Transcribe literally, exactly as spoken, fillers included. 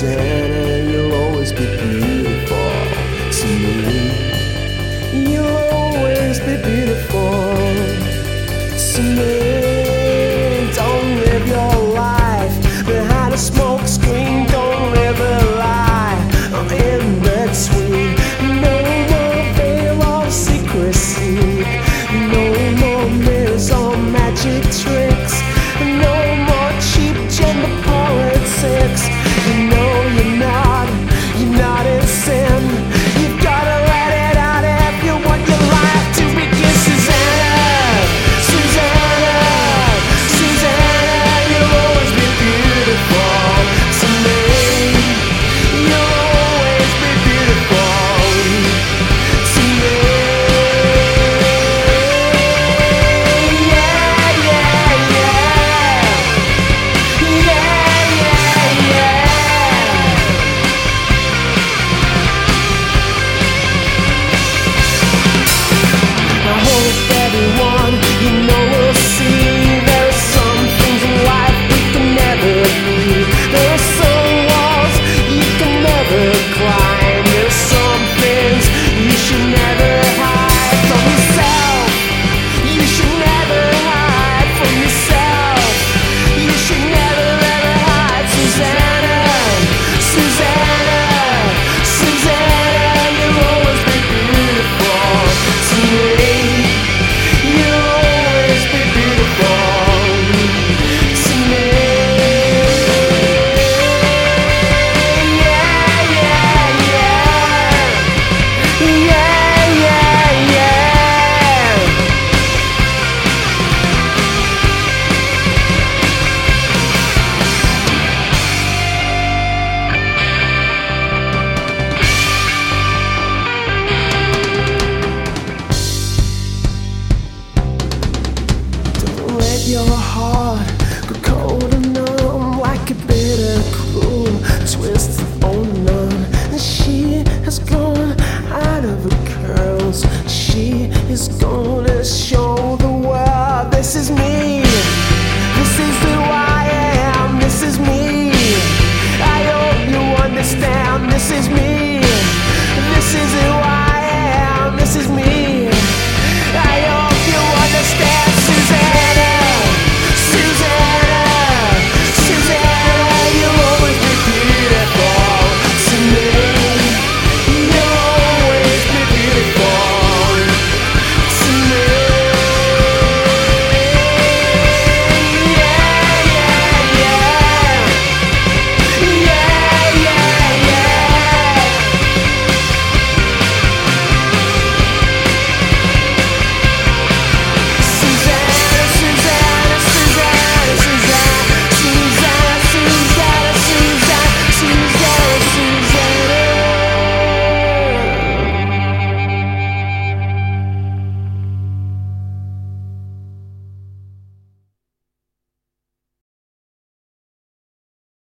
Susanna, you'll always be beautiful to me. You'll always be beautiful to me. Don't live your life behind a smoke screen. Don't live a lie in between. No more veil of secrecy. No more mirrors or magic tricks. No more cheap gender politics. You know you're not, you're not in sin. You've gotta let it out if you want your life to begin. Susanna, Susanna, Susanna, you'll always be beautiful to me. You'll always be beautiful to me. Yeah, yeah, yeah. Yeah, yeah, yeah. I hope everyone you know will see there are some things in life we can never be. There are some walls you can never climb. There are some things you should never hide from yourself. You should never hide from yourself. You should never ever hide. Susanna, Susanna, Susanna, you'll always be beautiful to me. You'll always be beautiful to me. Yeah, yeah, yeah. Yeah, yeah, yeah. Don't let your heart go cold and numb like a bitter, cruel twist of old nun. And she has gone out of her curls. She is gonna show the world this is me. This is who I am. This is me. I hope you understand. This is me.